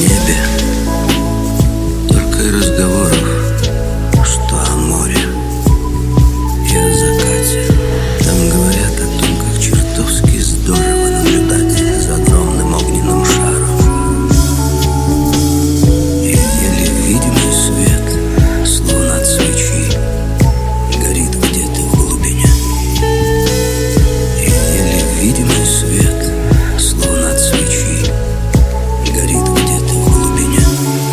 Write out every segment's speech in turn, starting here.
небе только и разговоров, что о море и о закате. Там говорят о том, как чертовски здорово наблюдать за огромным огненным шаром. И еле видимый свет, словно от свечи, горит где-то в глубине. И еле видимый свет, словно от свечи, горит где-то в глубине.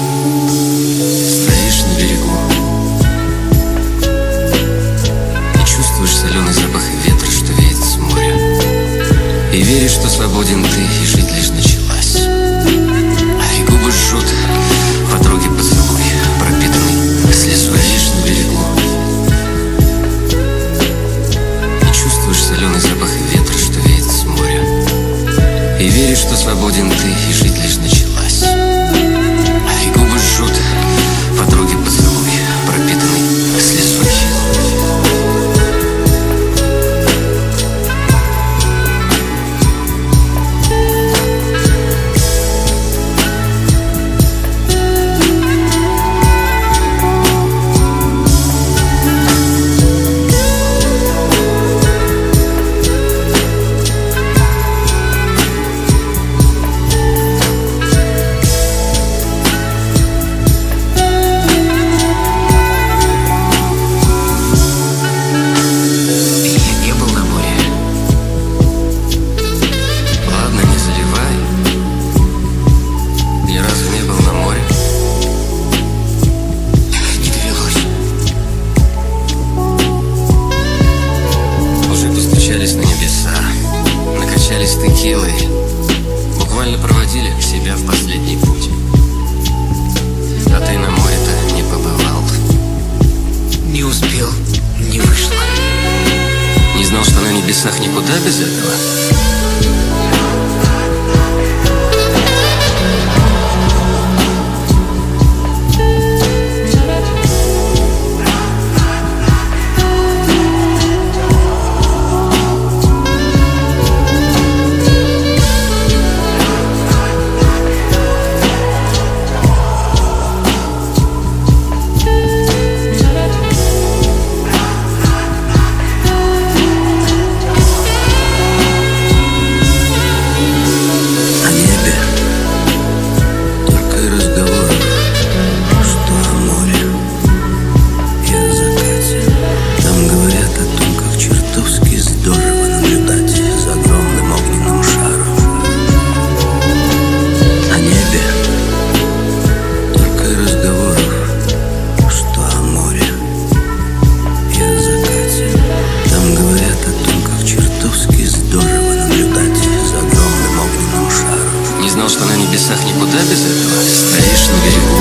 Стоишь на берегу и чувствуешь соленый запах ветра, что веет с моря, и веришь, что свободен ты, и жизнь лишь началась. И губы жжет в дороге поцелуй, пропитанный слезой. Стоишь на берегу и чувствуешь соленый запах ветра, что веет с моря, и веришь, что свободен ты, и жизнь лишь началась. И губы жжет в дороге поцелуй, пропитанный слезой. На небеса, накачались текилой, буквально проводили себя в последний путь. А ты на море-то не побывал, не успел, не вышло. Не знал, что на небесах никуда без этого. Не знал, что на небесах никуда без этого. Стоишь на берегу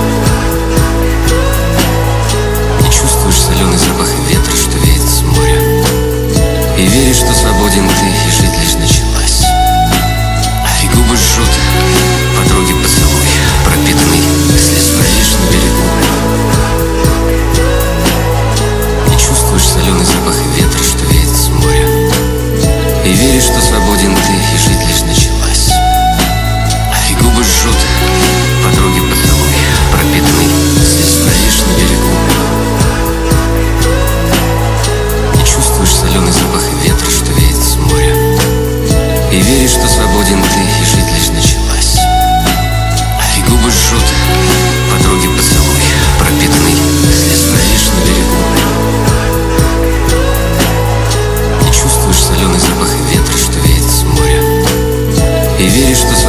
и чувствуешь соленый запах ветра, что веет с моря, и веришь, что свободен ты, и жизнь лишь началась. И губы жжет по дороге поцелуй, пропитанный слезой. Стоишь на берегу и чувствуешь соленый запах ветра, что веет с моря, и веришь, что свободен ты, и жизнь лишь началась. И губы жжет по дороге поцелуй, пропитанный слезой. Стоишь на берегу и чувствуешь соленый запах ветра, что веет с моря, и веришь, что свободен ты, и жизнь лишь началась. И губы жжет по дороге поцелуй, пропитанный слезой. Стоишь на берегу и чувствуешь соленый запах ветра, что веет с моря, и веришь, что